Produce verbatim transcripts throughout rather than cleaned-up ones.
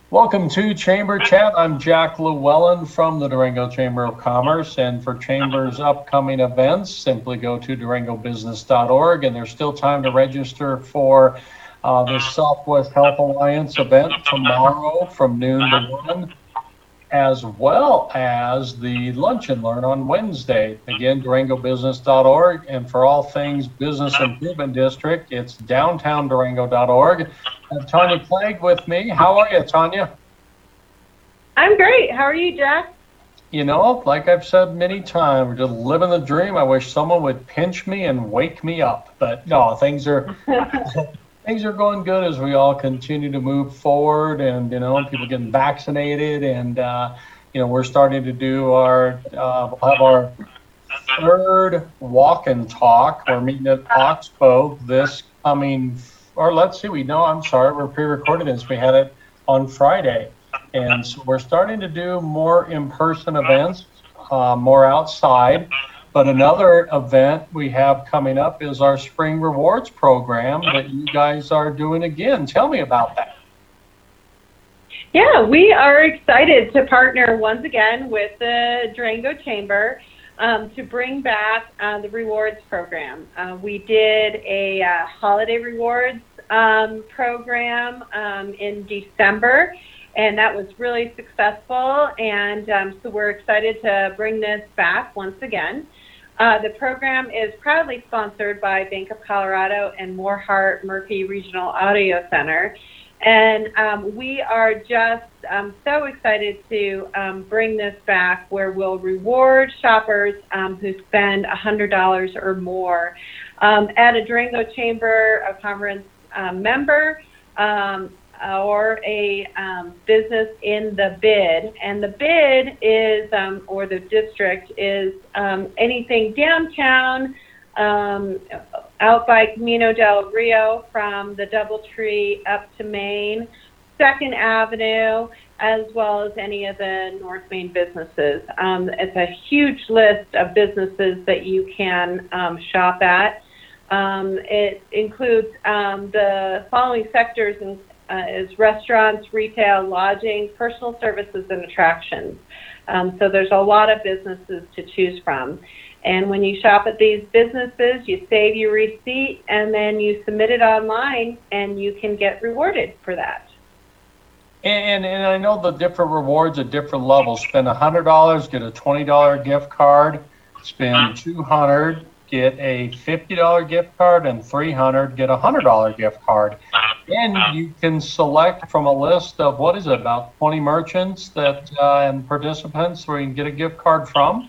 Welcome to Chamber Chat. I'm Jack Llewellyn from the Durango Chamber of Commerce, and for Chamber's upcoming events, simply go to durango business dot org, and there's still time to register for uh, the Southwest Health Alliance event tomorrow from noon to one, as well as the Lunch and Learn on Wednesday. Again, durango business dot org, and for all things Business Improvement District, it's downtown durango dot org. I have Tanya Clegg with me. How are you, Tanya? I'm great. How are you, Jack? You know, like I've said many times, we're just living the dream. I wish someone would pinch me and wake me up. But no, things are things are going good as we all continue to move forward, and you know, people getting vaccinated, and uh, you know, we're starting to do our uh, we'll have our third walk and talk. We're meeting at Oxbow this coming. Or let's see, we know, I'm sorry, we're pre-recording this. We had it on Friday. And so we're starting to do more in-person events, uh, more outside. But another event we have coming up is our Spring Rewards program that you guys are doing again. Tell me about that. Yeah, we are excited to partner once again with the Durango Chamber Um, to bring back uh, the rewards program. Uh, we did a uh, holiday rewards um, program um, in December, and that was really successful, and um, so we're excited to bring this back once again. Uh, the program is proudly sponsored by Bank of Colorado and Moorheart Murphy Regional Audio Center. And um, we are just um, so excited to um, bring this back, where we'll reward shoppers um, who spend one hundred dollars or more um, at a Durango Chamber of Commerce um, member um, or a um, business in the bid. And the bid is, um, or the district is um, anything downtown, um, out by Camino del Rio, from the Doubletree up to Main, Second Avenue, as well as any of the North Main businesses. Um, it's a huge list of businesses that you can um, shop at. Um, it includes um, the following sectors in, uh, is restaurants, retail, lodging, personal services, and attractions. Um, so there's a lot of businesses to choose from. And when you shop at these businesses, you save your receipt, and then you submit it online, and you can get rewarded for that. And, and I know the different rewards at different levels. Spend one hundred dollars, get a twenty dollars gift card. Spend two hundred dollars, get a fifty dollars gift card, and three hundred dollars, get a one hundred dollars gift card. And you can select from a list of, what is it, about twenty merchants that uh, and participants where you can get a gift card from?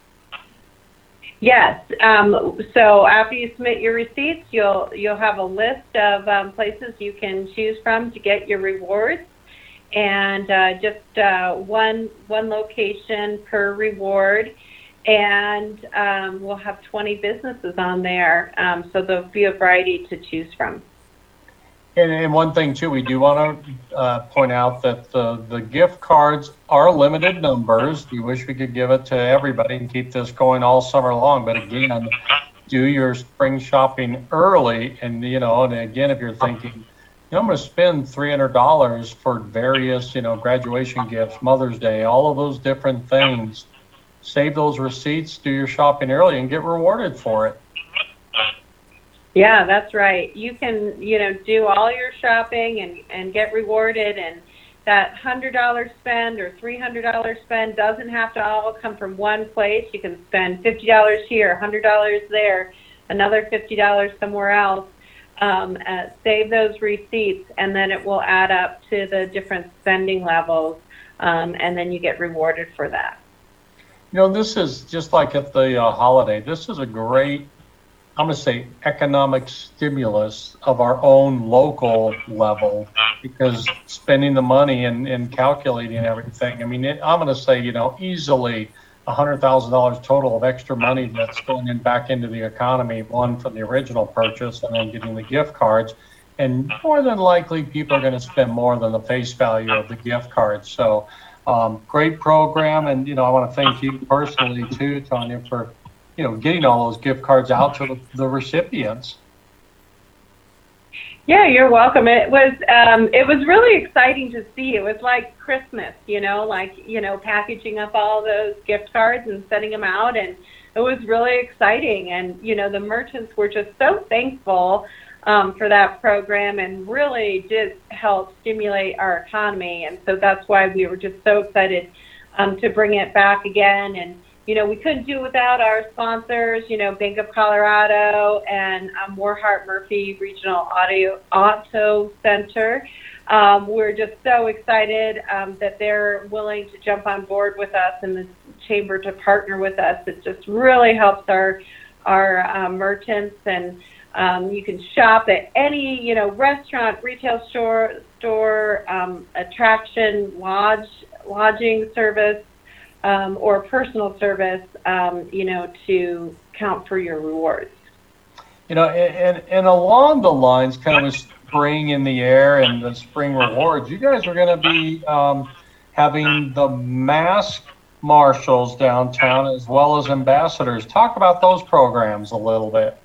Yes. Um, so after you submit your receipts, you'll you'll have a list of um, places you can choose from to get your rewards, and uh, just uh, one one location per reward, and um, we'll have twenty businesses on there, um, so there'll be a variety to choose from. And, and one thing too, we do want to uh, point out that the, the gift cards are limited numbers. We wish we could give it to everybody and keep this going all summer long. But again, do your spring shopping early. And, you know, and again, if you're thinking, you know, I'm going to spend three hundred dollars for various, you know, graduation gifts, Mother's Day, all of those different things, save those receipts, do your shopping early, and get rewarded for it. Yeah, that's right. You can, you know, do all your shopping and, and get rewarded, and that one hundred dollars spend or three hundred dollars spend doesn't have to all come from one place. You can spend fifty dollars here, one hundred dollars there, another fifty dollars somewhere else. Um, uh, save those receipts, and then it will add up to the different spending levels, um, and then you get rewarded for that. You know, this is just like at the uh, holiday. This is a great, I'm going to say, economic stimulus of our own local level, because spending the money and, and calculating everything, I mean, it, I'm going to say, you know, easily one hundred thousand dollars total of extra money that's going in back into the economy, one from the original purchase and then getting the gift cards. And more than likely, people are going to spend more than the face value of the gift cards. So um, great program. And, you know, I want to thank you personally, too, Tanya, for you know, getting all those gift cards out to the, the recipients. Yeah, you're welcome. It was um, it was really exciting to see. It was like Christmas, you know, like you know, packaging up all those gift cards and sending them out, and it was really exciting. And you know, the merchants were just so thankful um, for that program, and really did help stimulate our economy. And so that's why we were just so excited um, to bring it back again. And you know, we couldn't do without our sponsors, you know, Bank of Colorado and um, Warhart Murphy Regional Audio, Auto Center. Um, we're just so excited um, that they're willing to jump on board with us and the chamber to partner with us. It just really helps our our uh, merchants, and um, you can shop at any, you know, restaurant, retail store, store, um, attraction, lodge, lodging service, Um, or personal service, um, you know, to count for your rewards. You know, and, and along the lines, kind of a spring in the air and the spring rewards, you guys are going to be um, having the mask marshals downtown as well as ambassadors. Talk about those programs a little bit.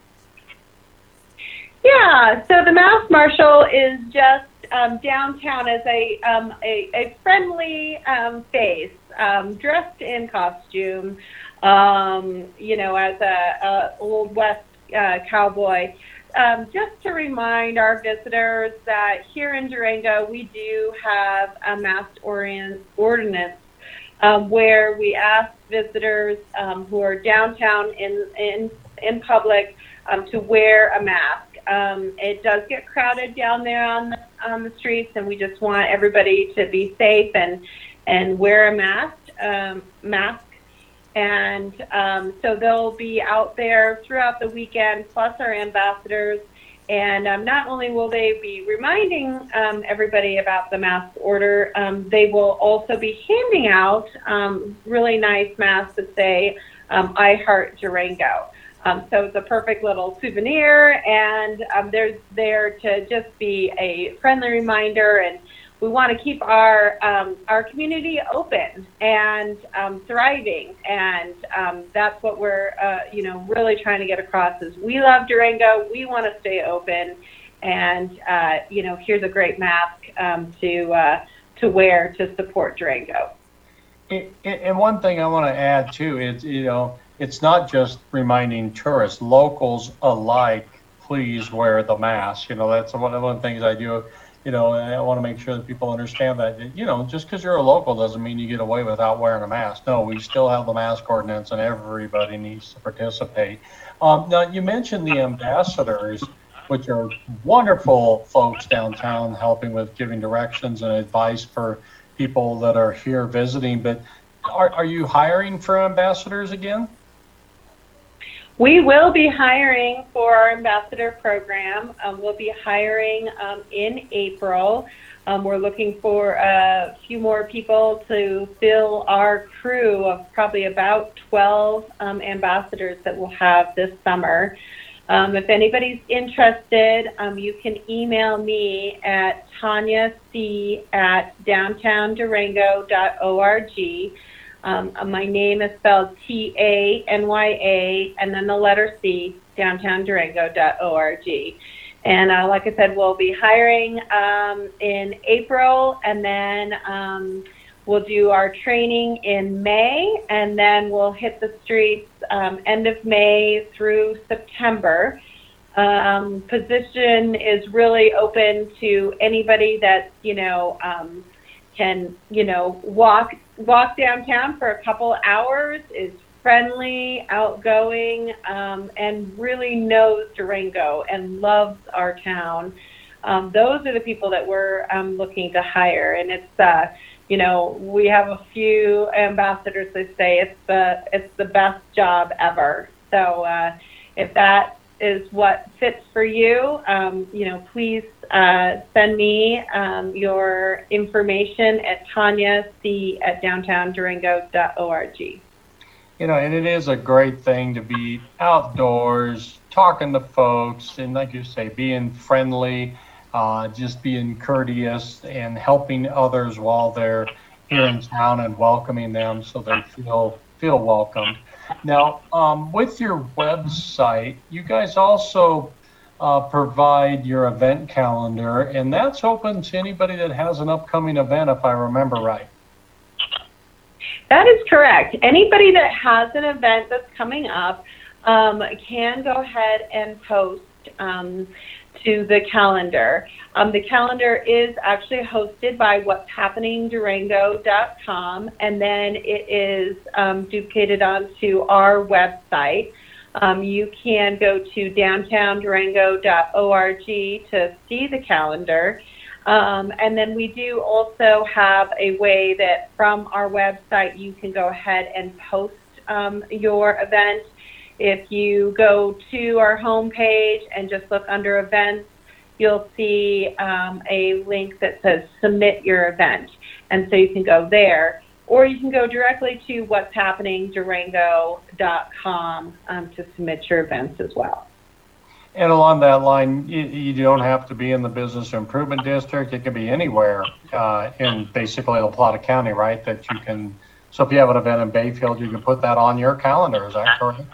Yeah, so the mask marshal is just um, downtown as a, um, a, a friendly um, face. Um, dressed in costume, um, you know, as a, a old West uh, cowboy, um, just to remind our visitors that here in Durango we do have a mask ordinance um, where we ask visitors um, who are downtown in in in public um, to wear a mask. Um, it does get crowded down there on the, on the streets, and we just want everybody to be safe and and wear a mask, um, mask. And um, so they'll be out there throughout the weekend, plus our ambassadors. And um, not only will they be reminding um, everybody about the mask order, um, they will also be handing out um, really nice masks that say, um, I Heart Durango. Um, so it's a perfect little souvenir, and um, they're there to just be a friendly reminder. And we want to keep our um, our community open and um, thriving, and um, that's what we're uh, you know really trying to get across. Is we love Durango, we want to stay open, and uh, you know here's a great mask um, to uh, to wear to support Durango. It, it, and one thing I want to add too is you know it's not just reminding tourists, locals alike. Please wear the mask. You know that's one of the things I do. You know, and I want to make sure that people understand that, you know, just because you're a local doesn't mean you get away without wearing a mask. No, we still have the mask ordinance, and everybody needs to participate. Um, now, you mentioned the ambassadors, which are wonderful folks downtown helping with giving directions and advice for people that are here visiting. But are, are you hiring for ambassadors again? We will be hiring for our ambassador program. Um, we'll be hiring um, in April. Um, we're looking for a few more people to fill our crew of probably about twelve um, ambassadors that we'll have this summer. Um, if anybody's interested, um, you can email me at Tanya C at downtown durango dot org. Um, my name is spelled T A N Y A and then the letter C, downtown durango dot org. And uh, like I said, we'll be hiring um, in April, and then um, we'll do our training in May, and then we'll hit the streets um, end of May through September. Um, position is really open to anybody that, you know, um, can, you know, walk walk downtown for a couple hours, is friendly, outgoing, um, and really knows Durango and loves our town. Um, those are the people that we're um, looking to hire. And it's, uh, you know, we have a few ambassadors that say it's the it's the best job ever. So uh, if that is what fits for you, um, you know, please uh, send me um, your information at Tanya C at downtown durango dot org. You know, and it is a great thing to be outdoors, talking to folks, and like you say, being friendly, uh, just being courteous and helping others while they're here in town and welcoming them so they feel feel welcomed. Now, um, with your website, you guys also uh, provide your event calendar, and that's open to anybody that has an upcoming event, if I remember right. That is correct. Anybody that has an event that's coming up um, can go ahead and post um, to the calendar. Um, the calendar is actually hosted by what's happening durango dot com, and then it is um, duplicated onto our website. Um, you can go to downtown durango dot org to see the calendar. Um, and then we do also have a way that from our website you can go ahead and post um, your event. If you go to our homepage and just look under events, you'll see um, a link that says submit your event. And so you can go there, or you can go directly to what's happening durango dot com um, to submit your events as well. And along that line, you, you don't have to be in the business improvement district. It can be anywhere uh, in basically La Plata County, right? That you can, so if you have an event in Bayfield, you can put that on your calendar. Is that correct?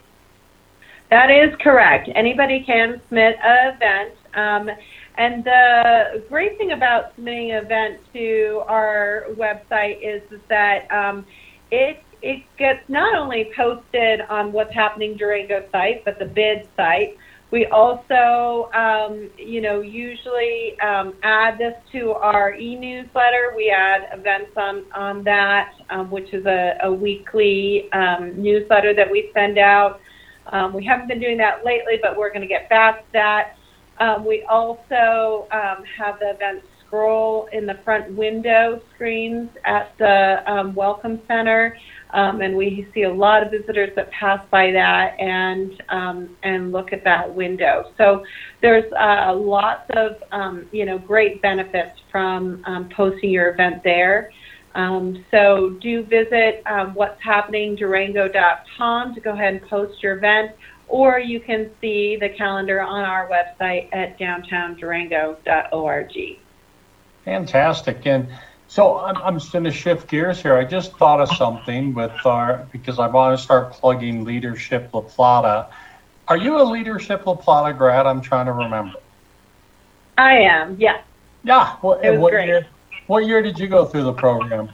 That is correct. Anybody can submit an event. Um, and the great thing about submitting an event to our website is, is that um, it it gets not only posted on what's happening Durango site, but the bid site. We also, um, you know, usually um, add this to our e-newsletter. We add events on, on that, um, which is a, a weekly um, newsletter that we send out. Um, we haven't been doing that lately, but we're going to get back to that. Um, we also um, have the event scroll in the front window screens at the um, Welcome Center. Um, and we see a lot of visitors that pass by that and um, and look at that window. So there's uh, lots of um, you know great benefits from um, posting your event there. Um, so do visit um, what's happening durango dot com to go ahead and post your event, or you can see the calendar on our website at downtown durango dot org. Fantastic. And so I'm, I'm just going to shift gears here. I just thought of something with our, because I want to start plugging Leadership La Plata. Are you a Leadership La Plata grad? I'm trying to remember. I am, yes. Yeah. What, it was what great. Year, what year did you go through the program?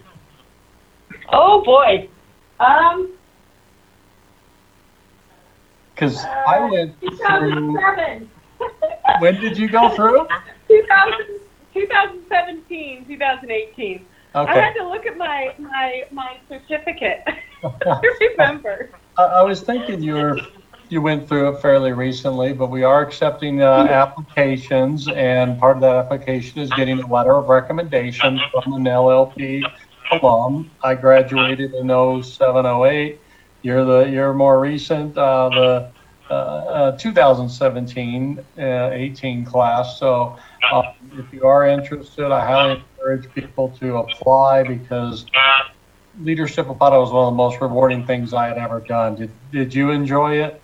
Oh, boy. Um, Because uh, I went two thousand seven. through. When did you go through? two thousand, twenty seventeen, twenty eighteen. Okay. I had to look at my my my certificate to remember. I, I was thinking you were you went through it fairly recently, but we are accepting uh, applications, and part of that application is getting a letter of recommendation from an L L P alum. I graduated in oh seven oh eight. You're the you're more recent, uh, the uh, uh, two thousand seventeen eighteen class. So uh, if you are interested, I highly encourage people to apply, because Leadership La Plata was one of the most rewarding things I had ever done. Did Did you enjoy it?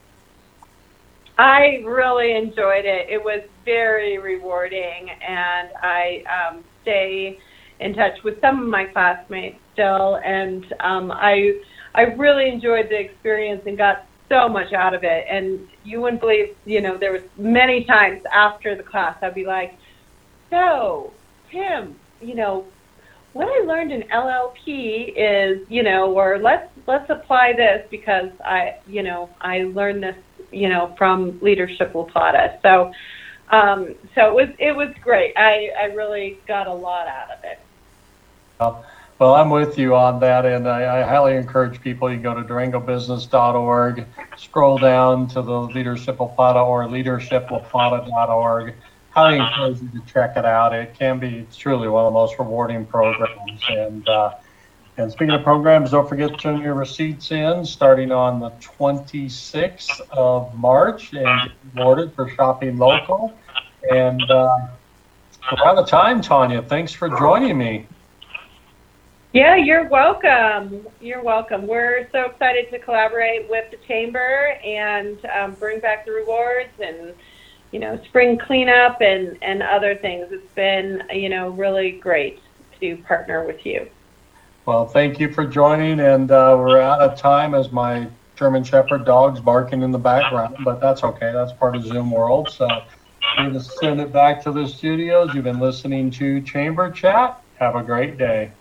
I really enjoyed it. It was very rewarding, and I um, stay in touch with some of my classmates still, and um, I I really enjoyed the experience and got so much out of it. And you wouldn't believe, you know, there was many times after the class I'd be like, so, Tim, you know, what I learned in L L P is, you know, or let's let's apply this because I, you know, I learned this, you know, from Leadership La Plata. So, um, so it was it was great. I, I really got a lot out of it. Well, well, I'm with you on that, and I, I highly encourage people. You go to durango business dot org, scroll down to the Leadership La Plata or leadership la plata dot org. Highly encourage you to check it out. It can be, it's truly one of the most rewarding programs. And uh, and speaking of programs, don't forget to turn your receipts in starting on the twenty-sixth of March and get rewarded for shopping local. And uh, we're out of time, Tanya. Thanks for joining me. Yeah, you're welcome. You're welcome. We're so excited to collaborate with the Chamber and um, bring back the rewards and, you know, spring cleanup and, and other things. It's been, you know, really great to partner with you. Well, thank you for joining, and uh, we're out of time as my German Shepherd dogs barking in the background, but that's okay. That's part of Zoom world. So we're going to send it back to the studios. You've been listening to Chamber Chat. Have a great day.